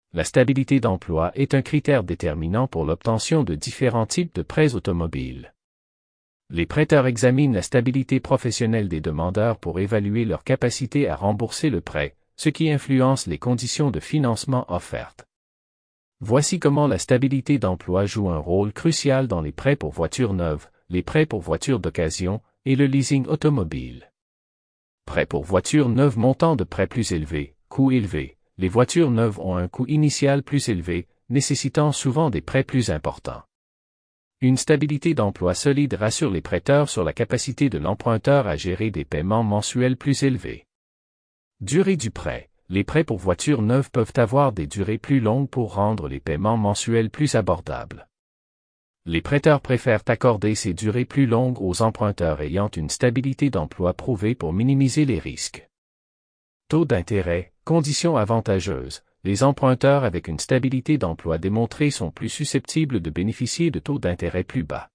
la stabilité d'emploi est un critère déterminant pour l'obtention de différents types de prêts automobiles. Les prêteurs examinent la stabilité professionnelle des demandeurs pour évaluer leur capacité à rembourser le prêt, ce qui influence les conditions de financement offertes. Voici comment la stabilité d'emploi joue un rôle crucial dans les prêts pour voitures neuves, les prêts pour voitures d'occasion et le leasing automobile. Prêts pour voitures neuves, montant de prêt plus élevé, coût élevé. Les voitures neuves ont un coût initial plus élevé, nécessitant souvent des prêts plus importants. Une stabilité d'emploi solide rassure les prêteurs sur la capacité de l'emprunteur à gérer des paiements mensuels plus élevés. Durée du prêt. Les prêts pour voitures neuves peuvent avoir des durées plus longues pour rendre les paiements mensuels plus abordables. Les prêteurs préfèrent accorder ces durées plus longues aux emprunteurs ayant une stabilité d'emploi prouvée pour minimiser les risques. Taux d'intérêt, conditions avantageuses. Les emprunteurs avec une stabilité d'emploi démontrée sont plus susceptibles de bénéficier de taux d'intérêt plus bas.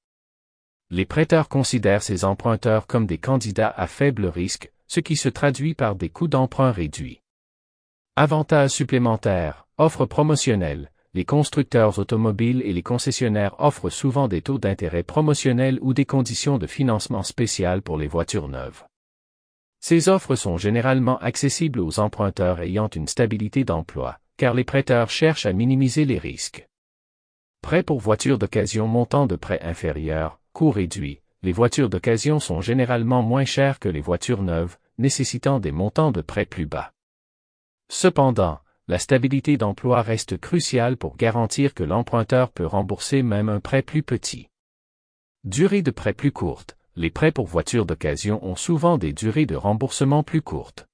Les prêteurs considèrent ces emprunteurs comme des candidats à faible risque, ce qui se traduit par des coûts d'emprunt réduits. Avantages supplémentaires, offres promotionnelles. Les constructeurs automobiles et les concessionnaires offrent souvent des taux d'intérêt promotionnels ou des conditions de financement spéciales pour les voitures neuves. Ces offres sont généralement accessibles aux emprunteurs ayant une stabilité d'emploi, car les prêteurs cherchent à minimiser les risques. Prêts pour voitures d'occasion, montant de prêt inférieur, coût réduit. Les voitures d'occasion sont généralement moins chères que les voitures neuves, nécessitant des montants de prêt plus bas. Cependant, la stabilité d'emploi reste cruciale pour garantir que l'emprunteur peut rembourser même un prêt plus petit. Durée de prêt plus courte. Les prêts pour voitures d'occasion ont souvent des durées de remboursement plus courtes.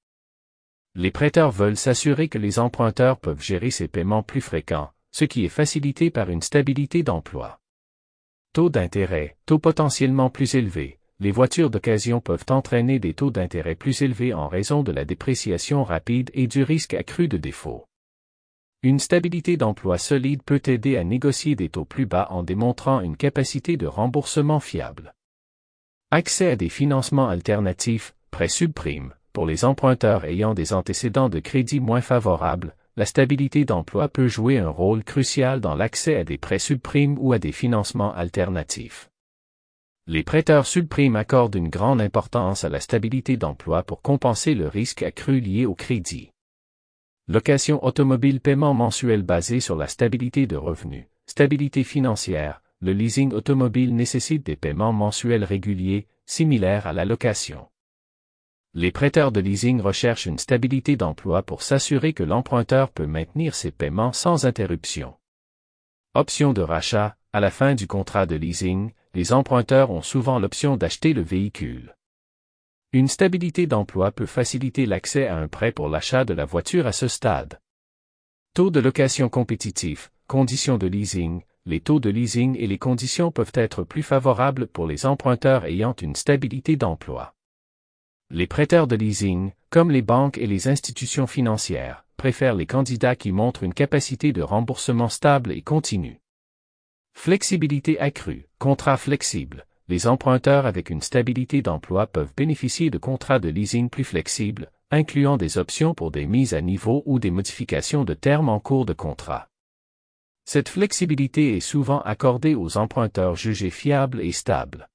Les prêteurs veulent s'assurer que les emprunteurs peuvent gérer ces paiements plus fréquents, ce qui est facilité par une stabilité d'emploi. Taux d'intérêt, taux potentiellement plus élevés. Les voitures d'occasion peuvent entraîner des taux d'intérêt plus élevés en raison de la dépréciation rapide et du risque accru de défaut. Une stabilité d'emploi solide peut aider à négocier des taux plus bas en démontrant une capacité de remboursement fiable. Accès à des financements alternatifs, prêts subprimes. Pour les emprunteurs ayant des antécédents de crédit moins favorables, la stabilité d'emploi peut jouer un rôle crucial dans l'accès à des prêts subprimes ou à des financements alternatifs. Les prêteurs subprimes accordent une grande importance à la stabilité d'emploi pour compenser le risque accru lié au crédit. Location automobile, paiement mensuel basé sur la stabilité de revenus, stabilité financière. Le leasing automobile nécessite des paiements mensuels réguliers, similaires à la location. Les prêteurs de leasing recherchent une stabilité d'emploi pour s'assurer que l'emprunteur peut maintenir ses paiements sans interruption. Option de rachat. À la fin du contrat de leasing, les emprunteurs ont souvent l'option d'acheter le véhicule. Une stabilité d'emploi peut faciliter l'accès à un prêt pour l'achat de la voiture à ce stade. Taux de location compétitif, conditions de leasing. Les taux de leasing et les conditions peuvent être plus favorables pour les emprunteurs ayant une stabilité d'emploi. Les prêteurs de leasing, comme les banques et les institutions financières, préfèrent les candidats qui montrent une capacité de remboursement stable et continue. Flexibilité accrue, contrat flexible. Les emprunteurs avec une stabilité d'emploi peuvent bénéficier de contrats de leasing plus flexibles, incluant des options pour des mises à niveau ou des modifications de termes en cours de contrat. Cette flexibilité est souvent accordée aux emprunteurs jugés fiables et stables.